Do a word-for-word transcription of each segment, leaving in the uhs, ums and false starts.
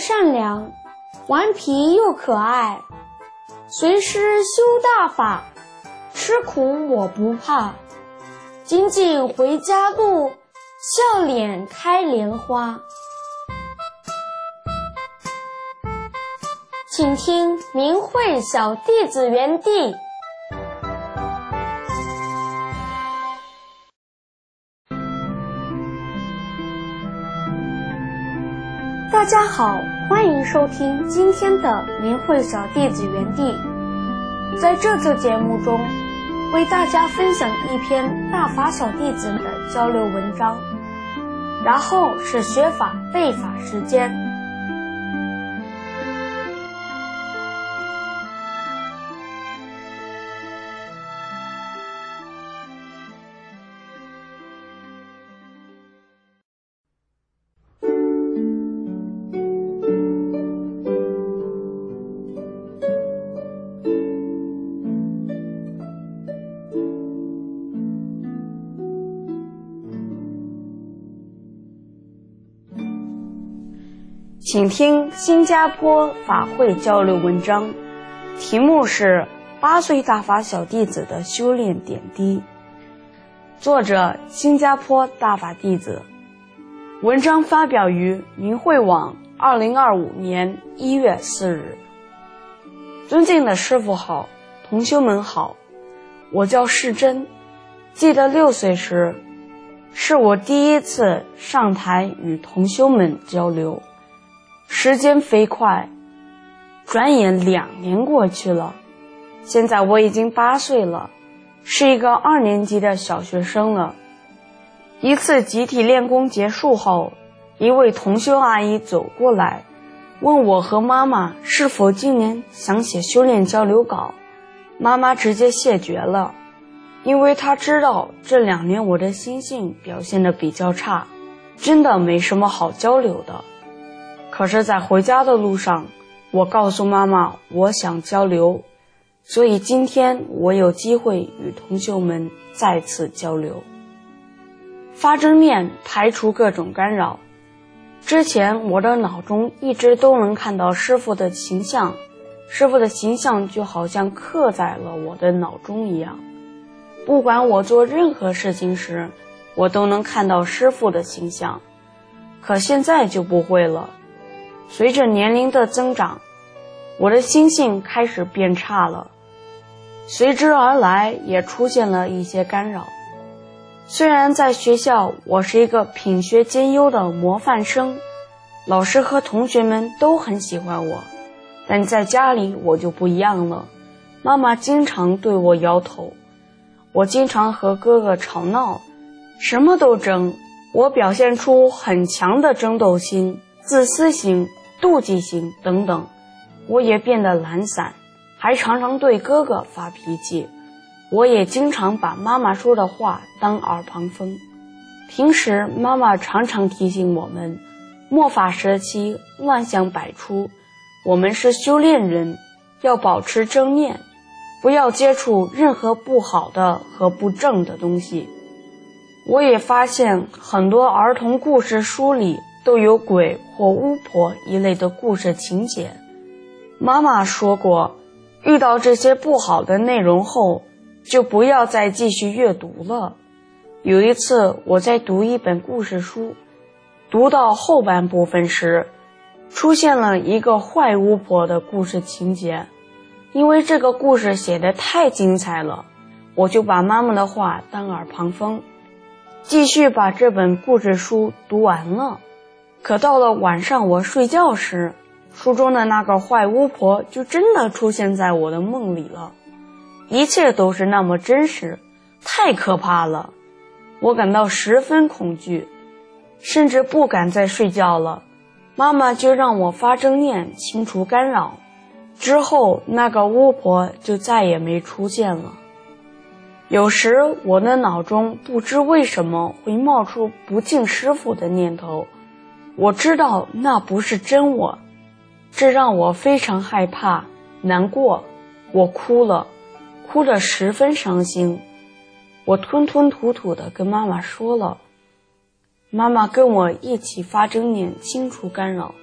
善良，顽皮又可爱。随师修大法，吃苦我不怕。紧紧回家路，笑脸开莲花。请听明慧小弟子园地。大家好，欢迎收听今天的明慧小弟子园地。在这次节目中，为大家分享一篇大法小弟子的交流文章，然后是学法背法时间。请听新加坡法会交流文章，题目是八岁大法小弟子的修炼点滴，作者新加坡大法弟子。文章发表于明慧网二零二五年一月四日。尊敬的师父好，同修们好，我叫世珍。记得六岁时，是我第一次上台与同修们交流。时间飞快，转眼两年过去了。现在我已经八岁了，是一个二年级的小学生了。一次集体练功结束后，一位同修阿姨走过来，问我和妈妈是否今年想写修炼交流稿。妈妈直接谢绝了，因为她知道这两年我的心性表现得比较差，真的没什么好交流的。可是在回家的路上，我告诉妈妈我想交流，所以今天我有机会与同修们再次交流。发正念，排除各种干扰。之前我的脑中一直都能看到师父的形象，师父的形象就好像刻在了我的脑中一样。不管我做任何事情时，我都能看到师父的形象。可现在就不会了。随着年龄的增长，我的心性开始变差了，随之而来也出现了一些干扰。虽然在学校我是一个品学兼优的模范生，老师和同学们都很喜欢我，但在家里我就不一样了。妈妈经常对我摇头，我经常和哥哥吵闹，什么都争，我表现出很强的争斗心、自私心、妒忌心等等，我也变得懒散，还常常对哥哥发脾气。我也经常把妈妈说的话当耳旁风。平时妈妈常常提醒我们，末法时期乱象百出，我们是修炼人，要保持正念，不要接触任何不好的和不正的东西。我也发现很多儿童故事书里都有鬼或巫婆一类的故事情节。妈妈说过，遇到这些不好的内容后，就不要再继续阅读了。有一次我在读一本故事书，读到后半部分时，出现了一个坏巫婆的故事情节。因为这个故事写得太精彩了，我就把妈妈的话当耳旁风，继续把这本故事书读完了。可到了晚上我睡觉时，书中的那个坏巫婆就真的出现在我的梦里了。一切都是那么真实，太可怕了。我感到十分恐惧，甚至不敢再睡觉了。妈妈就让我发正念清除干扰，之后那个巫婆就再也没出现了。有时我的脑中不知为什么会冒出不敬师父的念头，我知道那不是真我，这让我非常害怕、难过。我哭了，哭得十分伤心。我吞吞吐吐地跟妈妈说了，妈妈跟我一起发正念清除干扰，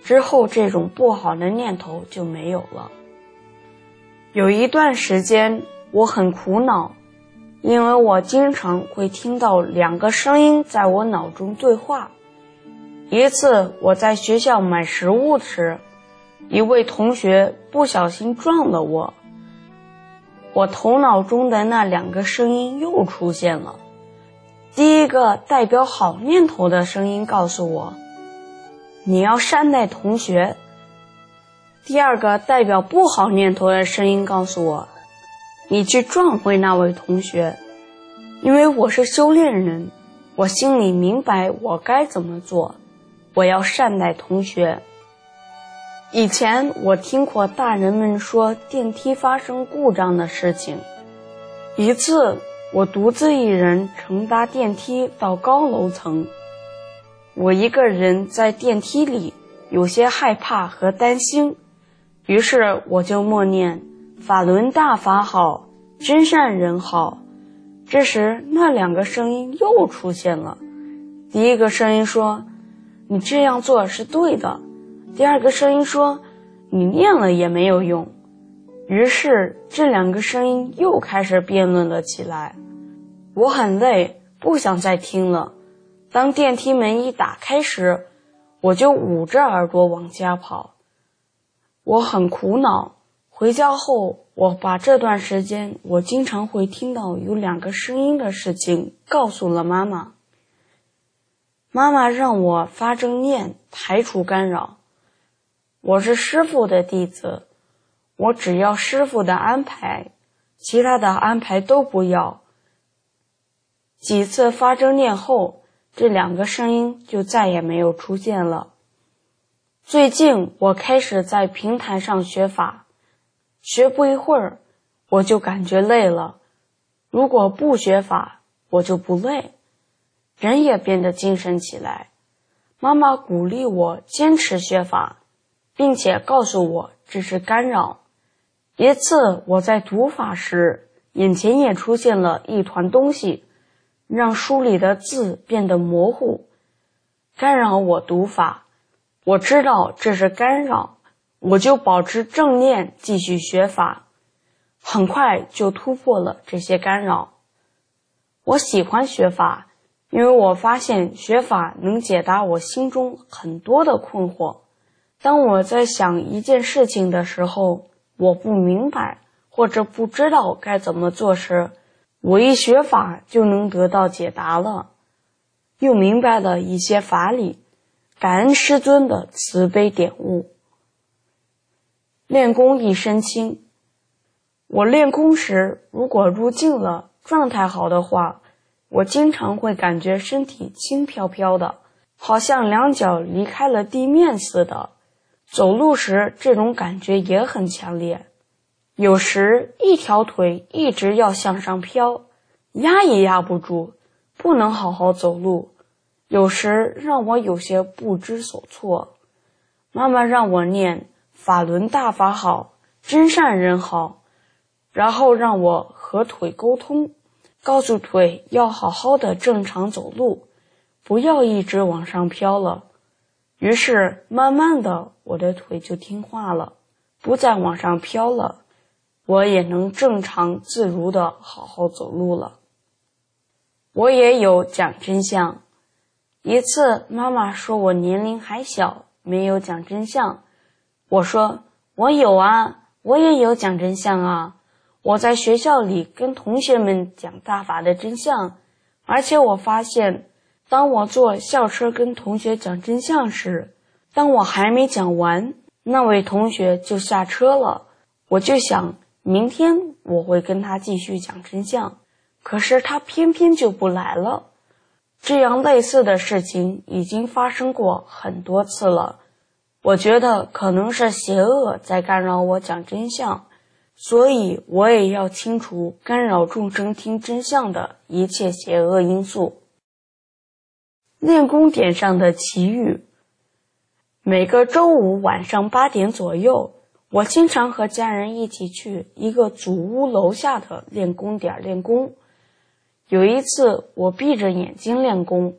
之后这种不好的念头就没有了。有一段时间我很苦恼，因为我经常会听到两个声音在我脑中对话。一次我在学校买食物时，一位同学不小心撞了我，我头脑中的那两个声音又出现了。第一个代表好念头的声音告诉我，你要善待同学。第二个代表不好念头的声音告诉我，你去撞回那位同学。因为我是修炼人，我心里明白我该怎么做，我要善待同学。以前我听过大人们说电梯发生故障的事情。一次我独自一人乘搭电梯到高楼层，我一个人在电梯里有些害怕和担心，于是我就默念法轮大法好，真善人好。这时那两个声音又出现了，第一个声音说，你这样做是对的。第二个声音说，你念了也没有用。于是这两个声音又开始辩论了起来。我很累，不想再听了。当电梯门一打开时，我就捂着耳朵往家跑。我很苦恼，回家后我把这段时间我经常会听到有两个声音的事情告诉了妈妈。妈妈让我发正念，排除干扰。我是师父的弟子，我只要师父的安排，其他的安排都不要。几次发正念后，这两个声音就再也没有出现了。最近我开始在平台上学法，学不一会儿，我就感觉累了。如果不学法，我就不累，人也变得精神起来。妈妈鼓励我坚持学法，并且告诉我这是干扰。一次我在读法时，眼前也出现了一团东西，让书里的字变得模糊，干扰我读法。我知道这是干扰，我就保持正念继续学法，很快就突破了这些干扰。我喜欢学法，因为我发现学法能解答我心中很多的困惑。当我在想一件事情的时候，我不明白或者不知道该怎么做时，我一学法就能得到解答了，又明白了一些法理，感恩师尊的慈悲点悟。练功一身轻。我练功时，如果入静了，状态好的话，我经常会感觉身体轻飘飘的，好像两脚离开了地面似的。走路时这种感觉也很强烈，有时一条腿一直要向上飘，压也压不住，不能好好走路，有时让我有些不知所措。妈妈让我念法轮大法好，真善人好，然后让我和腿沟通，告诉腿要好好的正常走路，不要一直往上飘了。于是慢慢的我的腿就听话了，不再往上飘了，我也能正常自如的好好走路了。我也有讲真相。一次妈妈说我年龄还小，没有讲真相。我说我有啊，我也有讲真相啊。我在学校里跟同学们讲大法的真相，而且我发现当我坐校车跟同学讲真相时，当我还没讲完，那位同学就下车了。我就想明天我会跟他继续讲真相，可是他偏偏就不来了。这样类似的事情已经发生过很多次了。我觉得可能是邪恶在干扰我讲真相，所以我也要清除干扰众生听真相的一切邪恶因素。练功点上的奇遇。每个周五晚上八点左右，我经常和家人一起去一个祖屋楼下的练功点练功。有一次我闭着眼睛练功，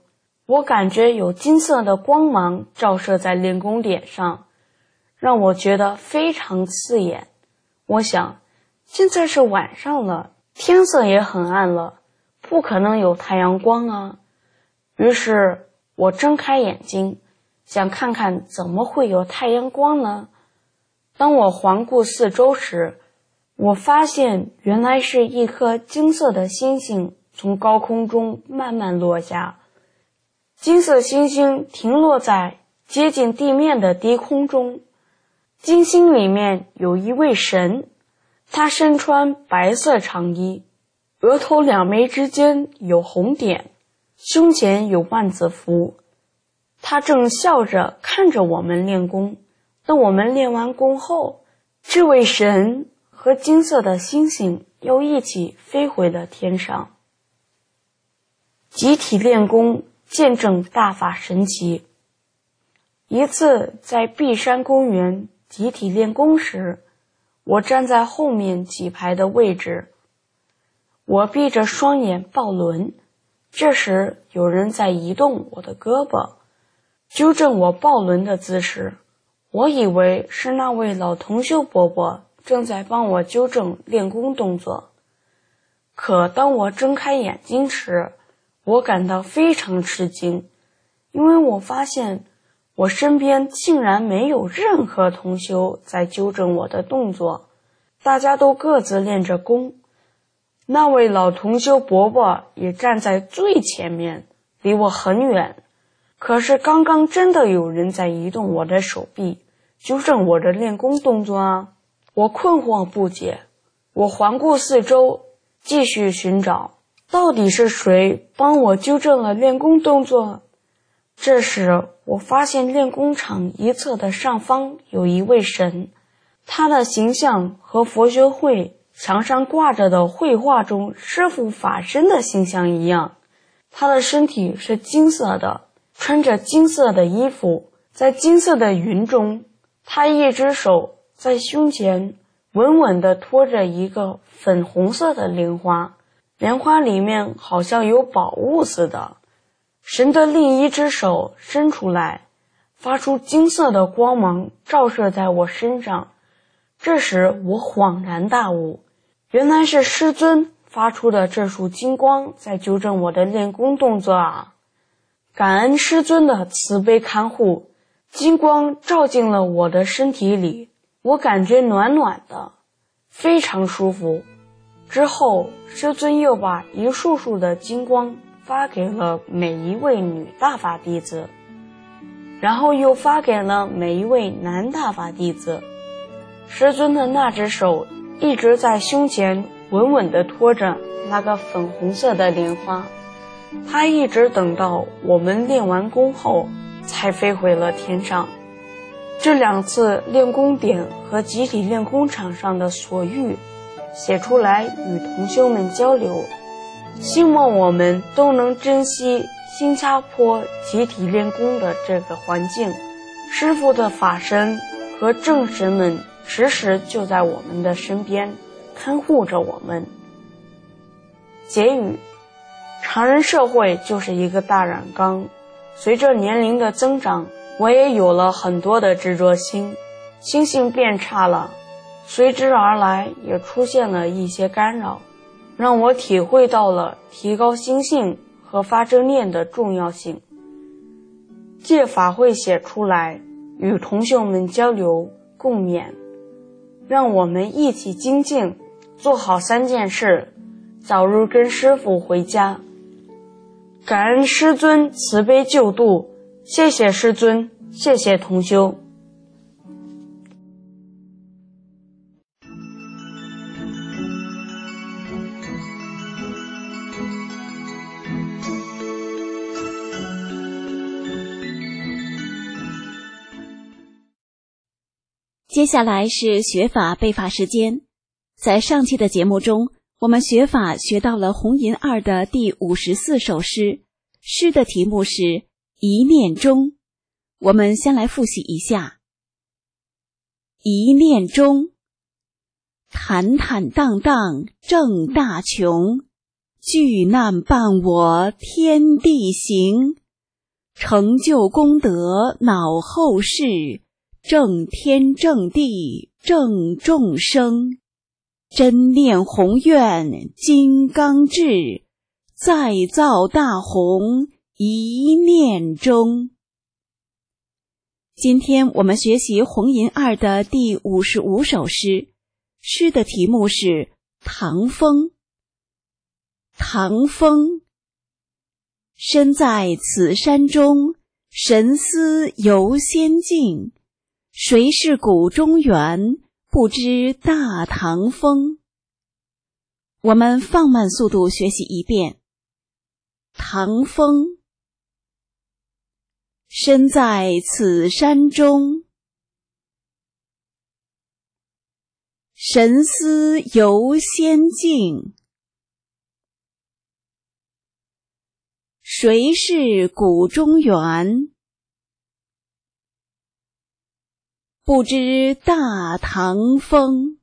我感觉有金色的光芒照射在练功点上，让我觉得非常刺眼。我想，现在是晚上了，天色也很暗了，不可能有太阳光啊。于是我睁开眼睛，想看看怎么会有太阳光呢？当我环顾四周时，我发现原来是一颗金色的星星从高空中慢慢落下。金色星星停落在接近地面的低空中，金星里面有一位神，他身穿白色长衣，额头两眉之间有红点，胸前有万字符。他正笑着看着我们练功。等我们练完功后，这位神和金色的星星又一起飞回了天上。集体练功，见证大法神奇。一次在碧山公园集体练功时，我站在后面几排的位置，我闭着双眼抱轮。这时有人在移动我的胳膊，纠正我抱轮的姿势。我以为是那位老同修伯伯正在帮我纠正练功动作。可当我睁开眼睛时，我感到非常吃惊，因为我发现我身边竟然没有任何同修在纠正我的动作，大家都各自练着功。那位老同修伯伯也站在最前面，离我很远。可是刚刚真的有人在移动我的手臂，纠正我的练功动作啊！我困惑不解，我环顾四周，继续寻找，到底是谁帮我纠正了练功动作？这时我发现练功场一侧的上方有一位神，他的形象和佛学会墙上挂着的绘画中师父法身的形象一样。他的身体是金色的，穿着金色的衣服，在金色的云中，他一只手在胸前稳稳地托着一个粉红色的莲花，莲花里面好像有宝物似的。神的另一只手伸出来，发出金色的光芒照射在我身上。这时我恍然大悟，原来是师尊发出的这束金光在纠正我的练功动作啊！感恩师尊的慈悲看护，金光照进了我的身体里，我感觉暖暖的，非常舒服。之后师尊又把一束束的金光发给了每一位女大法弟子，然后又发给了每一位男大法弟子。师尊的那只手一直在胸前稳稳地托着那个粉红色的莲花，他一直等到我们练完功后才飞回了天上。这两次练功点和集体练功场上的所遇写出来与同修们交流，希望我们都能珍惜新加坡集体练功的这个环境。师父的法身和正神们时时就在我们的身边看护着我们。结语：常人社会就是一个大染缸，随着年龄的增长，我也有了很多的执着心，心性变差了，随之而来也出现了一些干扰，让我体会到了提高心性和发正念的重要性。借法会写出来，与同修们交流共勉，让我们一起精进，做好三件事，早日跟师父回家。感恩师尊慈悲救度，谢谢师尊，谢谢同修。 接下来是学法背法时间。在上期的节目中，我们学法学到了红银二的第五十四首诗，诗的题目是一念中。我们先来复习一下。一念中，坦坦荡荡正大穷，巨难伴我天地行， 成就功德恼后世，正天正地正众生。真念宏愿金刚智，再造大宏一念中。今天我们学习红银二的第五十五首诗，诗的题目是唐风。唐风，身在此山中，神思游仙境。谁是谷中原，不知大唐风。我们放慢速度学习一遍。唐风，身在此山中，神思游仙境。谁是谷中原，不知大唐风。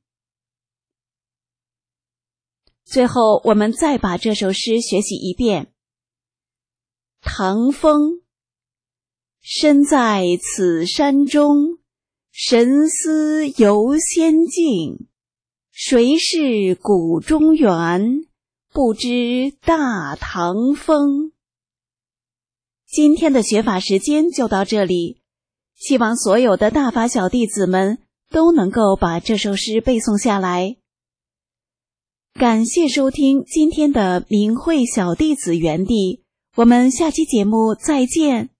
最后我们再把这首诗学习一遍。唐风，身在此山中，神思游仙境。谁是谷中原，不知大唐风。今天的学法时间就到这里，希望所有的大法小弟子们都能够把这首诗背诵下来。感谢收听今天的明慧小弟子园地，我们下期节目再见。